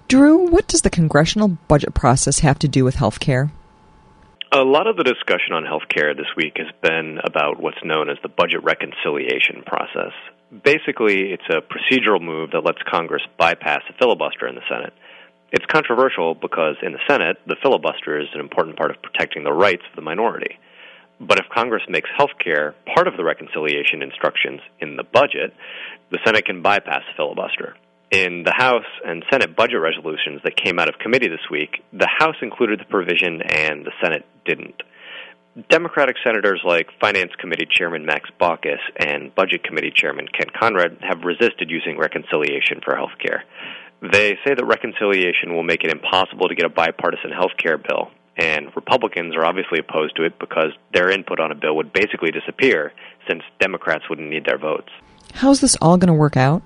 Drew, what does the congressional budget process have to do with health care? A lot of the discussion on health care this week has been about what's known as the budget reconciliation process. Basically, it's a procedural move that lets Congress bypass a filibuster in the Senate. It's controversial because in the Senate, the filibuster is an important part of protecting the rights of the minority. But if Congress makes health care part of the reconciliation instructions in the budget, the Senate can bypass the filibuster. In the House and Senate budget resolutions that came out of committee this week, the House included the provision and the Senate didn't. Democratic senators like Finance Committee Chairman Max Baucus and Budget Committee Chairman Ken Conrad have resisted using reconciliation for health care. They say that reconciliation will make it impossible to get a bipartisan health care bill, and Republicans are obviously opposed to it because their input on a bill would basically disappear since Democrats wouldn't need their votes. How's this all going to work out?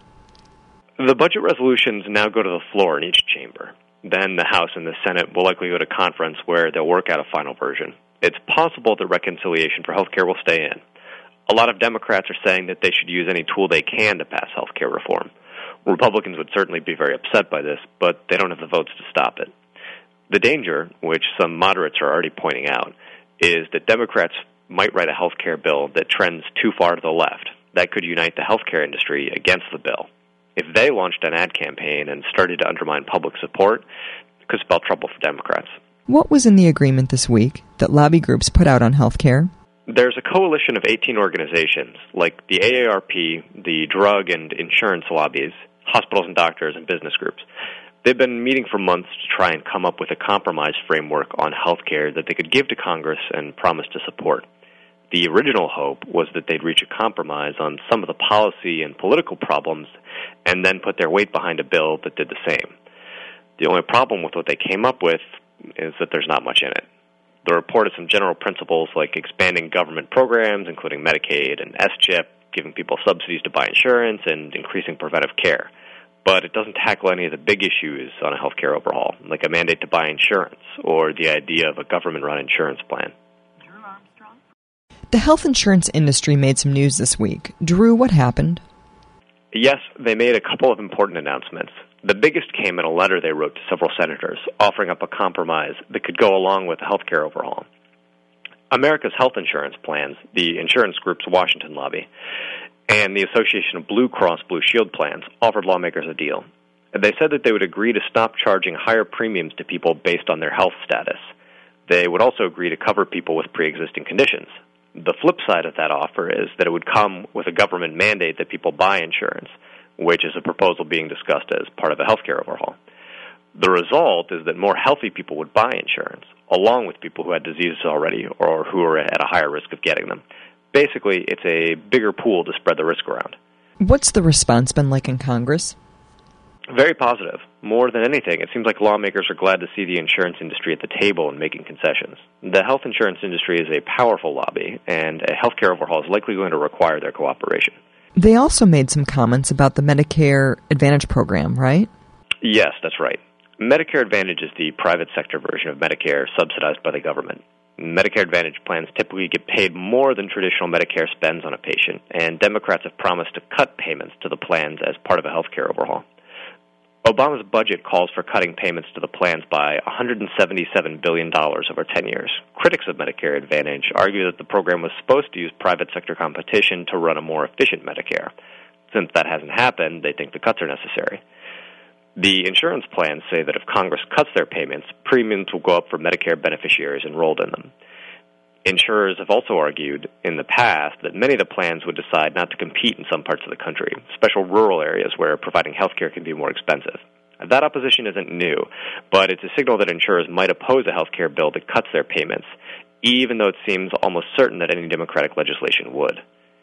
The budget resolutions now go to the floor in each chamber. Then the House and the Senate will likely go to conference where they'll work out a final version. It's possible that reconciliation for health care will stay in. A lot of Democrats are saying that they should use any tool they can to pass health care reform. Republicans would certainly be very upset by this, but they don't have the votes to stop it. The danger, which some moderates are already pointing out, is that Democrats might write a health care bill that trends too far to the left. That could unite the health care industry against the bill. If they launched an ad campaign and started to undermine public support, it could spell trouble for Democrats. What was in the agreement this week that lobby groups put out on health care? There's a coalition of 18 organizations, like the AARP, the drug and insurance lobbies, hospitals and doctors, and business groups. They've been meeting for months to try and come up with a compromise framework on health care that they could give to Congress and promise to support. The original hope was that they'd reach a compromise on some of the policy and political problems and then put their weight behind a bill that did the same. The only problem with what they came up with is that there's not much in it. The report has some general principles like expanding government programs, including Medicaid and S-CHIP, giving people subsidies to buy insurance, and increasing preventive care. But it doesn't tackle any of the big issues on a health care overhaul, like a mandate to buy insurance or the idea of a government-run insurance plan. The health insurance industry made some news this week. Drew, what happened? Yes, they made a couple of important announcements. The biggest came in a letter they wrote to several senators, offering up a compromise that could go along with the health care overhaul. America's Health Insurance Plans, the insurance group's Washington lobby, and the Association of Blue Cross Blue Shield Plans offered lawmakers a deal. They said that they would agree to stop charging higher premiums to people based on their health status. They would also agree to cover people with pre-existing conditions. The flip side of that offer is that it would come with a government mandate that people buy insurance, which is a proposal being discussed as part of a health care overhaul. The result is that more healthy people would buy insurance, along with people who had diseases already or who are at a higher risk of getting them. Basically, it's a bigger pool to spread the risk around. What's the response been like in Congress? Very positive. More than anything, it seems like lawmakers are glad to see the insurance industry at the table and making concessions. The health insurance industry is a powerful lobby, and a health care overhaul is likely going to require their cooperation. They also made some comments about the Medicare Advantage program, right? Yes, that's right. Medicare Advantage is the private sector version of Medicare subsidized by the government. Medicare Advantage plans typically get paid more than traditional Medicare spends on a patient, and Democrats have promised to cut payments to the plans as part of a health care overhaul. Obama's budget calls for cutting payments to the plans by $177 billion over 10 years. Critics of Medicare Advantage argue that the program was supposed to use private sector competition to run a more efficient Medicare. Since that hasn't happened, they think the cuts are necessary. The insurance plans say that if Congress cuts their payments, premiums will go up for Medicare beneficiaries enrolled in them. Insurers have also argued in the past that many of the plans would decide not to compete in some parts of the country, especially rural areas where providing health care can be more expensive. That opposition isn't new, but it's a signal that insurers might oppose a health care bill that cuts their payments, even though it seems almost certain that any Democratic legislation would.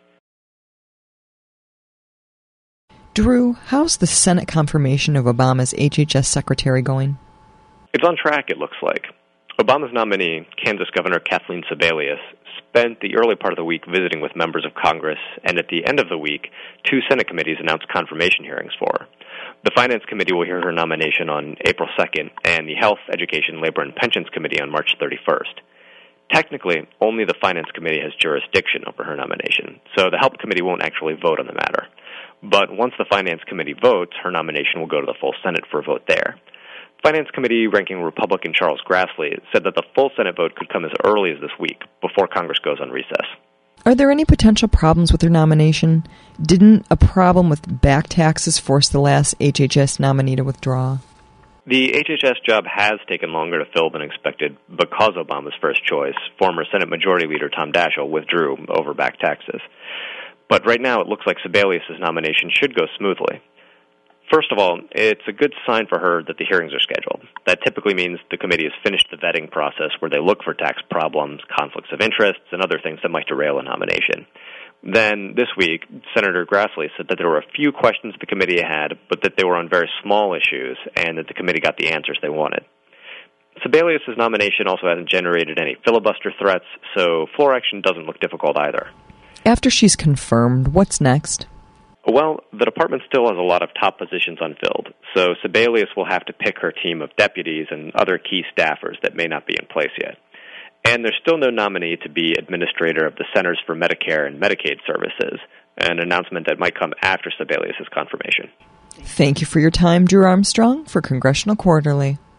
Drew, how's the Senate confirmation of Obama's HHS secretary going? It's on track, it looks like. Obama's nominee, Kansas Governor Kathleen Sebelius, spent the early part of the week visiting with members of Congress, and at the end of the week, 2 Senate committees announced confirmation hearings for her. The Finance Committee will hear her nomination on April 2nd, and the Health, Education, Labor, and Pensions Committee on March 31st. Technically, only the Finance Committee has jurisdiction over her nomination, so the Health Committee won't actually vote on the matter. But once the Finance Committee votes, her nomination will go to the full Senate for a vote there. Finance Committee ranking Republican Charles Grassley said that the full Senate vote could come as early as this week, before Congress goes on recess. Are there any potential problems with her nomination? Didn't a problem with back taxes force the last HHS nominee to withdraw? The HHS job has taken longer to fill than expected because Obama's first choice, former Senate Majority Leader Tom Daschle, withdrew over back taxes. But right now it looks like Sebelius' nomination should go smoothly. First of all, it's a good sign for her that the hearings are scheduled. That typically means the committee has finished the vetting process where they look for tax problems, conflicts of interest, and other things that might derail a nomination. Then, this week, Senator Grassley said that there were a few questions the committee had, but that they were on very small issues, and that the committee got the answers they wanted. Sebelius' nomination also hasn't generated any filibuster threats, so floor action doesn't look difficult either. After she's confirmed, what's next? Well, the department still has a lot of top positions unfilled, so Sebelius will have to pick her team of deputies and other key staffers that may not be in place yet. And there's still no nominee to be administrator of the Centers for Medicare and Medicaid Services, an announcement that might come after Sebelius' confirmation. Thank you for your time, Drew Armstrong, for Congressional Quarterly.